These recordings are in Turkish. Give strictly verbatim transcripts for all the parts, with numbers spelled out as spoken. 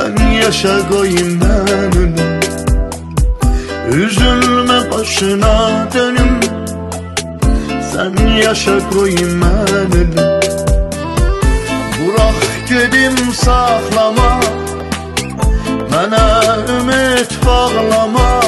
Sen yaşa koyayım ben ölüm. Üzülme başına dönüm. Sen yaşa koyayım ben ölüm. Bırak gedim saklama, mənə ümid bağlama.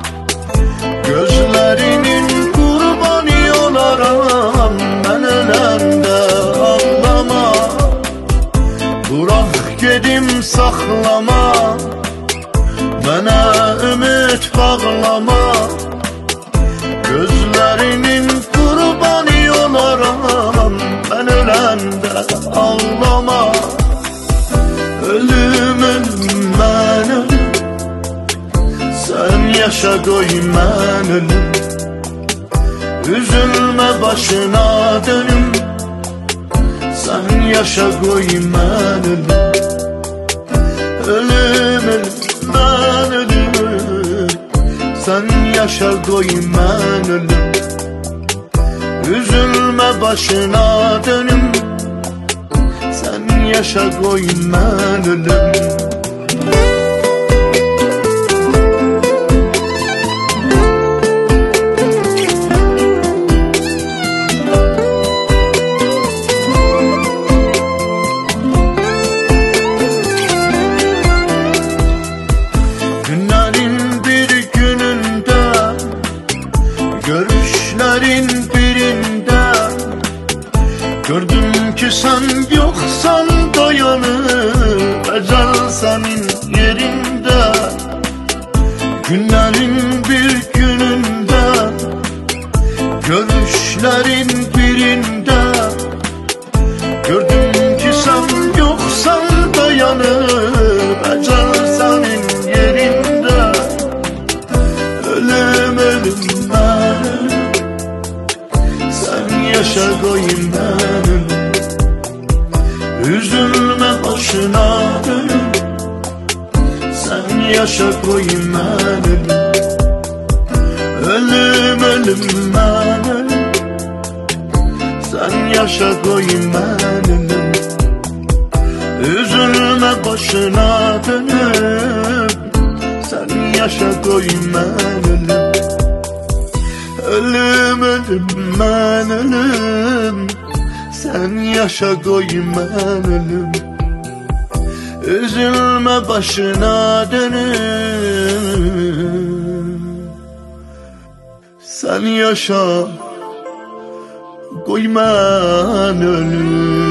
Gözlerinin kurbanı olaram, ben öləndə ağlama. Bırak gedim saklama, mənə ümid bağlama. Gözlerinin kurbanı olaram, ben öləndə ağlama. Ölüm ölüm ben ölüm. Sen yaşa koy ben ölüm. Üzülme başına dönüm. Sen yaşa koy ben ölüm. Ölüm ölüm ben ölüm. Sen yaşa koy ben ölüm. Üzülme başına dönüm. Sen yaşa koy ben ölüm. Günlerin bir gününde, görüşlerin birinde gördüm ki sen yoksan dayanır ecel senin yerinde. Günlerin bir gününde, görüşlerin birinde gördüm ki sen yoksan dayanır ecel senin yerinde. Ölüm ölüm ben ölüm. Sen yaşa koyayım ben ölüm. Üzülme başına dönüm. Sen yaşa koyayım ben ölüm. Ölüm ölüm ben ölüm. Sen yaşa koyayım ben ölüm. Üzülme başına dönüm. Sen yaşa koyayım ben ölüm. Ölüm ölüm ben ölüm. Sen yaşa koyayım ben ölüm. Üzülme başına dönüm. Sen yaşa koy ben ölüm.